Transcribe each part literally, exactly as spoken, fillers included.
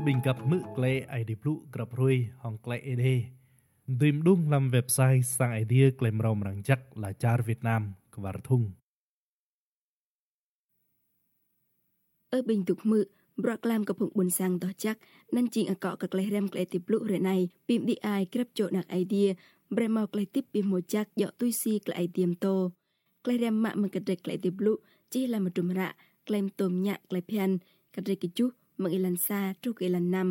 bình cập mực lệ ai đi blu gặp ruồi hòng lệ ed tìm đúng làm website sang idea claim rồng rằng chắc là char Việt Nam và thung ở bình tục mự bọc làmกับผงบุญสังต่อจักนั่นจริงอะเกาะกับไกลแรมไกลติบลุเรไนปิมดีไอครับโจนักไอเดียเบรมเอาไกลติบปิมโมจักเหยาะตุยซีไกลไอเดียมโตไกลแรมมะมันกระเดกไกลติบลุจีลามาดุมระไกลมตมยะไกลเพียนกระเดกกิจุมังอิลันซาทุกอิลันนำ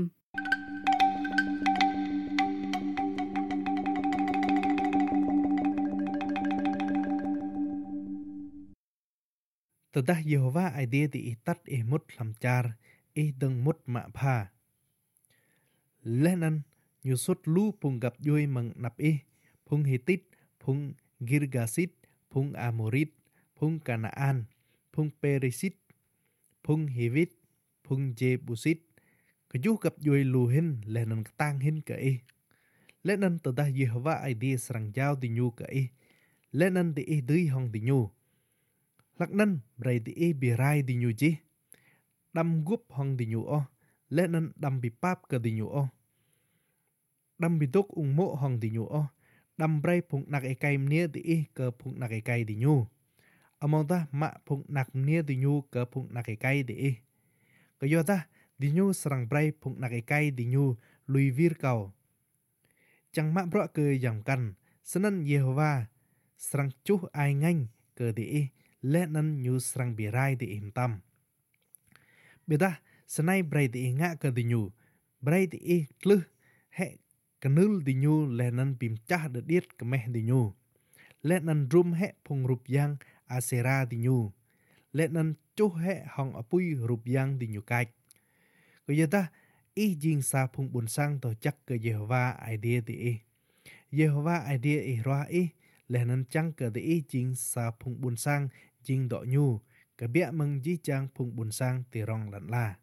ตดาเยโฮวาไอเดียที่อิตัดเอมุดลำจาร์เอดึงมุดมะพาและนั้นยูสุดลู่พุงกับยุยมังนับเอพุงฮิติตพุงกิรกาซิตพุงอาโมริตพุงกานาอันพุงเปริซิตพุงฮิวิตพุงเจบุซิตก็ยุกับยุยลูหินและนั้นตั้งหินกับเอและนั้นตดาเยโฮวาไอเดียสังยาวดิญูกับเอและนั้นที่เอดื้อห้องดิญูลักนั้นไบรดีเอบีไรดิญูจีดำกุบห้องดิญูอ้อและนั้นดำบิปับกับดิญูอ้อดำบิดกอุงโมห้องดิญูอ้อดำไบรพุงนักไอไก่เนี้ยดิเอเกิดพุงนักไอไก่ดิญูอมองตามะพุงนักเนี้ยดิญูเกิดพุงนักไอไก่ดิเอก็ยอดตาดิญูสรังไบรพุงนักไอไก่ดิญูลุยวีร์เก่าจังมะเพราะเกิดอย่างกันฉะนั้นเยโฮวาสรังจุไองังเกิดดิเอและนั้นยูสรังบีไรดิอิมตัมเบดาสไนไบรดิเองะกะดิญูไบรดิเอคลึเฮกะนุลดิญูและนั้นปิมจ้าเดเดียดกะเมดิญูและนั้นรุมเฮพงรูปยังอาเซราดิญูและนั้นจุเฮห้องอปุยรูปยังดิญูไกก็ยะตาอีจิงซาพงบุญสังต่อจักกะเยโฮวาไอเดียดิเอเยโฮวาไอเดียเอรอเอและนั้นจังกะดิเอจิงซาพงบุญสังจิงดอกยูกะเบียมังจีจังพุงบุญสังติรองหลันลา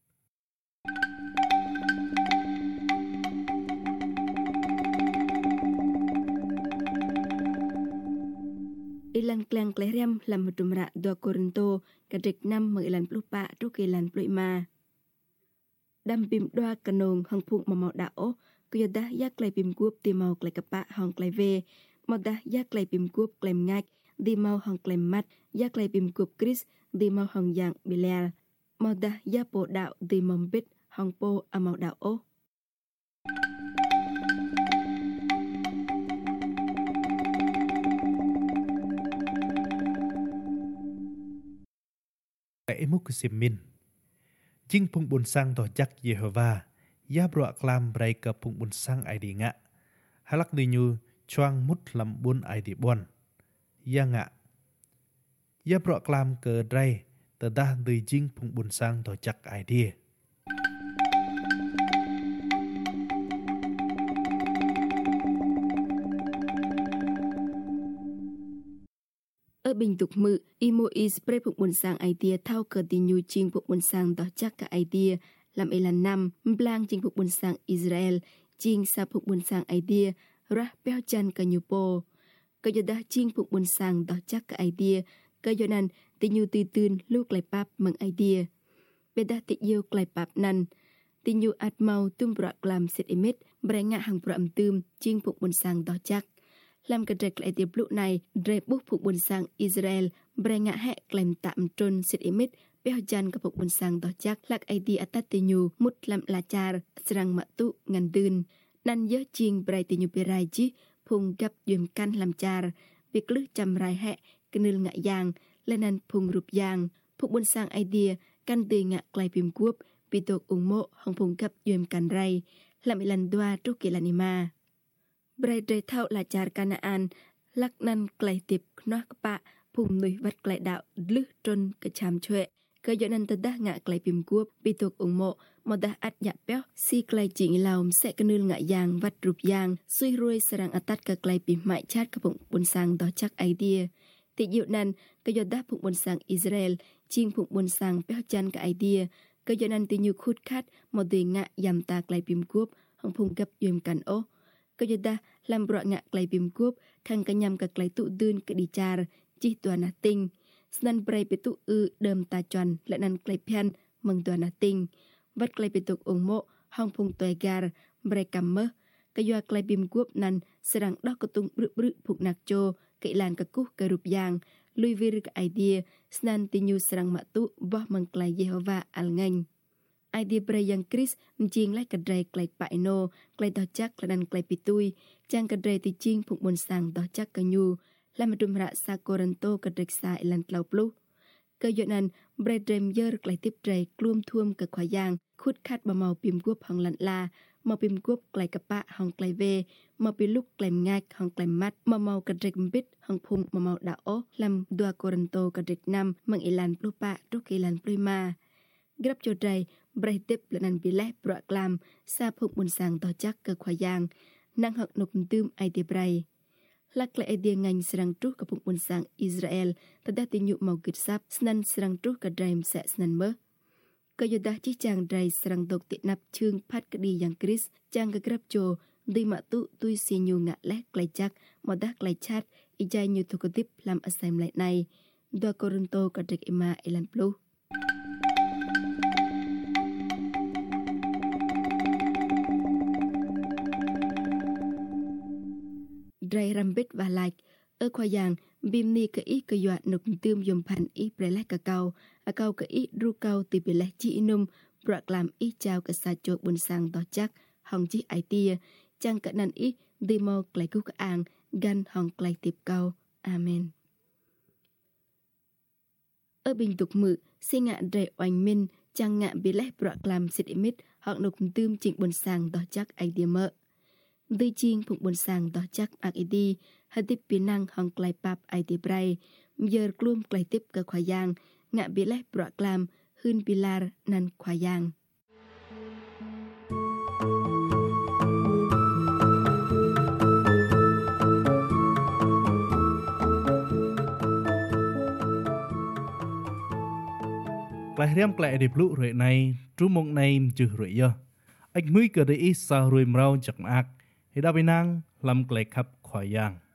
อิลันแกลงไกลเรียมลำมุตุมระดัวโครินโตกระเด็กนำเมืองอิลันปลุปะทุกอิลันปลุยมาดำปิมดัวกระนงหังพุงมาเมาดาโอกุยดะยากไกลปิมกุบตีเมาไกลกะปะห้องไกลเวมาดะยากไกลปิมกุบไกลงักดีเมาห้องไกลมัดยากไกลปิมกุบคริสดีเมาห้องยางบิเลลมาดะยาโปดาวดีมอมบิดห้องโปอาเมาดาวโอไอมุกซิมินจิงพุงบุญสังต่อจักเยโฮวายาบรัวกลามไรกับพุงบุญสังไอดีงะฮัลักดิญูชวงมุดลำบุญไอดีบอนยังะยาบรัวกลามเกิดไรแต่ดาดือจิงพุงบุญสังต่อจักไอเดีย ở bình tục mự imo is spray phục buồn sang idea thao cờ tin nhu chinh phục buồn sang đó chắc cả idea làm elan năm blang chinh phục buồn sang Israel chinh sa phục buồn sang idea ra beo chan cả nhu po cái giờ đã chinh phục buồn sang đó chắc cả idea cái giờ nan tin nhu tì tưn lúc lại pap mang idea bây đã tị yêu lại pap nan tin nhu at mau tum bra glam set emit bray ngạ hàng bra tum chinh phục buồn sang đó chắc làm cái trạch lại tiếp lúc này rê bút phục buồn sang Israel bray ngạ hẹ làm tạm trôn xịt imit béo chan các phục buồn sang đó chắc lạc idea atat tinyu mút làm la char serang mạ tu ngàn dưn nan nhớ chiên bray tinyu berai chi phùng gặp duyên căn làm char việc lướt chăm rai hẹ kênh ngạ giang lên nan phùng rụp giang phục buồn sang idea căn từ ngạ clay phim cuốc bị tộc ủng mộ hong phùng gặp duyên căn rai làm ilan doa trúc kỳ lan imaไบรเดเท่าลาจาร์กานาอันลักนันไกลติบนอกปะพุ่มนุยวัดไกลดาวลึกจนกระชามช่วยก็ยอนันตดะงะไกลปิมกวบปีตกองโมมดะอัดหยาเปียวซีไกลจิงลาวเสกนึลงะยางวัดรูปยางซุยรวยสรังอัตัดกะไกลปิมหมายชาติกระปุ่งบนสังต่อจักไอเดียติอยู่นั้นก็ยอดะพุ่งบนสังอิสราเอลจิงพุ่งบนสังเปียวจันกะไอเดียก็ยอนันติอยู่คุดคัดมดงะยำตาไกลปิมกวบห้องพุ่งกับยมกันโอก็ยดาลำบระงะไกลปิมกุบขังกันยำกับไกลตุดืนกดีจาร์จิตัวนาติงสนันเปรย์ไปตุอือเดิมตาจวนและนันไกลเพียนมังตัวนาติง vật clay bị tục ủng mộ hong phung tòi gar bre cầm mơ cái doa clay bìm guốc năn serang đó có tung bự bự phục nạc chô cái làn cái cúc cái rụp giang lui vir cái idea snan tinyu serang mạ tu boh mang clay Jehovah al ngành idea bre yang Chris mching lai cái dray clay paino clay đó chắc là đàn clay pitui chang cái dray ti ching phục buồn sang đó chắc cái nhu làm một trùm rạ sa Coranto cái dray sa ilan tlau plu cái dọn nan bre drem yer clay tiếp dray clum thuom cái khoai giang khút khát bờ màu pim guốc hong lặn la màu pim guốc clay cặp bạ hong clay ve màu pim lúc clay ngạch hong clay mắt màu màu cái dray bít hong phung màu màu đảo ố làm đua Coranto cái dray nam mang ilan plu bạ rốt ilan prima grab cho dray bre tiếp là nan bile bọa clam sa phục buồn sang to chắc cái khoai giang năng học nộp tươm ai tiệp ray lắc lại idea ngành serang trúc cái phục buồn sang Israel ta đã tin nhụ màu kịch sáp snan serang trúc cái dream sẽ snan mơ cái giờ đã chỉ chàng dray serang độc tiện nạp chương phát cái đi yang Chris chàng cái grab cho đi mạ tụ tui xì nhu ngạ lẽ lại chắc mà đắc lại chat y chai như thuộc cái tiếp làm asem lại này đua Corinto cái trịch ima ilan blue dray rambit và like ở khoa giang bim ni cái ít cái dọa nộp tươm dùm pan ít bre lách cả cao à cao cái ít ru cao từ bề lách chỉ nôm bọa làm ít chào cái sa chốt buồn sang đó chắc hong chỉ ai tia chăng cả nan ít đi mau lại cứu cái ang gan hong lại tiếp cao amen ở bình tục mự xe ngạ dray oanh minh chăng ngạ bề lách bọa làm xịt imit hoặc nộp tươm chỉnh buồn sang đó chắc ai tia mơ Đi chiên phục buồn sang đó chắc ạc ý đi, hãy tiếp biến năng hong clay pap ai tiếp ray, giờ clum clay tiếp cơ khoai giang, ngạ bí lách bọa clam, hưn pilar nan khoai giang. Clay riam clay đi blu rồi này, trú mong này chữ rồi yo. Anh mới cơ đi ít sao rồi mrao chặt ạc. Hãy đáp năng làm clay khắp khoai giang.